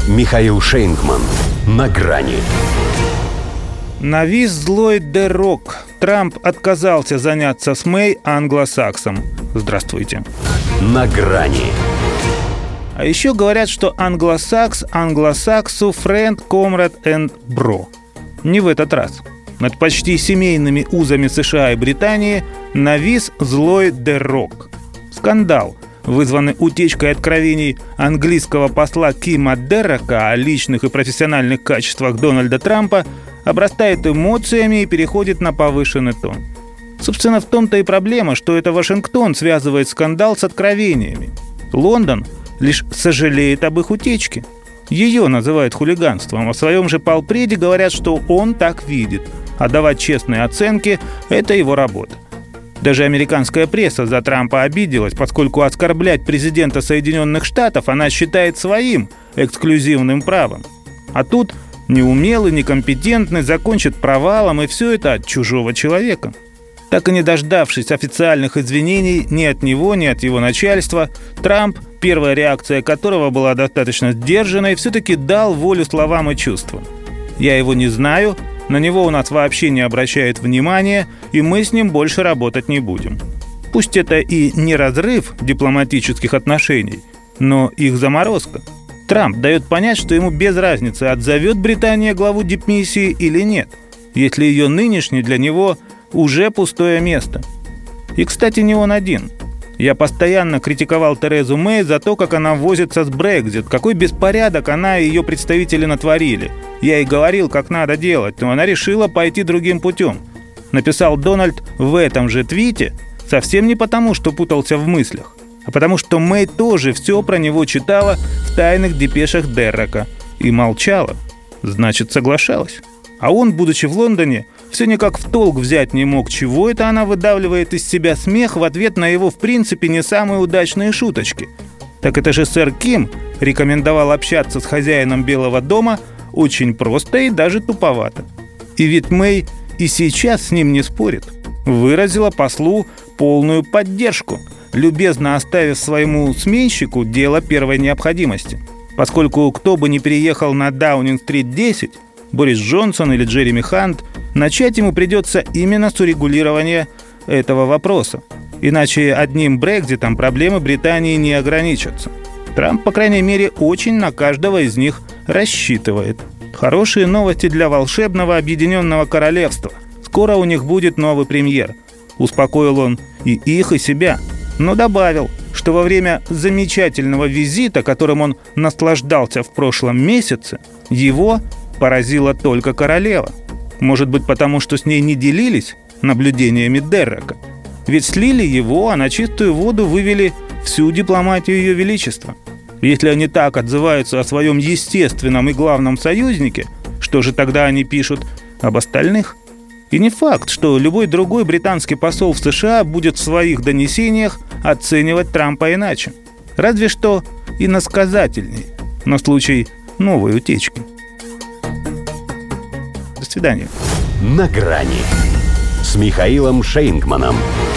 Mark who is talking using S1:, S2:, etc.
S1: Михаил Шейнгман. На грани.
S2: Навис злой Д-Рок. Трамп отказался заняться с Мэй англосаксом. Здравствуйте.
S1: На грани.
S2: А еще говорят, что англосакс англосаксу friend, comrade and bro. Не в этот раз. Над почти семейными узами США и Британии навис злой Д-Рок. Скандал, вызванный утечкой откровений английского посла Кима Деррока о личных и профессиональных качествах Дональда Трампа, обрастает эмоциями и переходит на повышенный тон. Собственно, в том-то и проблема, что это Вашингтон связывает скандал с откровениями. Лондон лишь сожалеет об их утечке. Ее называют хулиганством, а в своем же полпреде говорят, что он так видит, а давать честные оценки – это его работа. Даже американская пресса за Трампа обиделась, поскольку оскорблять президента Соединенных Штатов она считает своим эксклюзивным правом. А тут неумелый, некомпетентный, закончит провалом, и все это от чужого человека. Так и не дождавшись официальных извинений ни от него, ни от его начальства, Трамп, первая реакция которого была достаточно сдержанной, все-таки дал волю словам и чувствам. «Я его не знаю, на него у нас вообще не обращают внимания, и мы с ним больше работать не будем». Пусть это и не разрыв дипломатических отношений, но их заморозка. Трамп дает понять, что ему без разницы, отзовет Британия главу дипмиссии или нет, если ее нынешний для него уже пустое место. И, кстати, не он один. Я постоянно критиковал Терезу Мэй за то, как она возится с Брексит, какой беспорядок она и ее представители натворили. Я ей говорил, как надо делать, но она решила пойти другим путем. Написал Дональд в этом же твите совсем не потому, что путался в мыслях, а потому что Мэй тоже все про него читала в тайных депешах Деррока и молчала, значит, соглашалась. А он, будучи в Лондоне, все никак в толк взять не мог, чего это она выдавливает из себя смех в ответ на его, в принципе, не самые удачные шуточки. Так это же сэр Ким рекомендовал общаться с хозяином Белого дома очень просто и даже туповато. И ведь Мэй и сейчас с ним не спорит. Выразила послу полную поддержку, любезно оставив своему сменщику дело первой необходимости. Поскольку кто бы ни переехал на Даунинг-стрит 10, Борис Джонсон или Джереми Хант, начать ему придется именно с урегулирования этого вопроса. Иначе одним Брекситом проблемы Британии не ограничатся. Трамп, по крайней мере, очень на каждого из них рассчитывает. Хорошие новости для волшебного Объединенного Королевства. Скоро у них будет новый премьер. Успокоил он и их, и себя. Но добавил, что во время замечательного визита, которым он наслаждался в прошлом месяце, его поразила только королева. Может быть, потому что с ней не делились наблюдениями Деррока. Ведь слили его, а на чистую воду вывели всю дипломатию Ее Величества. Если они так отзываются о своем естественном и главном союзнике, что же тогда они пишут об остальных? И не факт, что любой другой британский посол в США будет в своих донесениях оценивать Трампа иначе. Разве что иносказательней на случай новой утечки. До свидания.
S1: На грани с Михаилом Шейнгманом.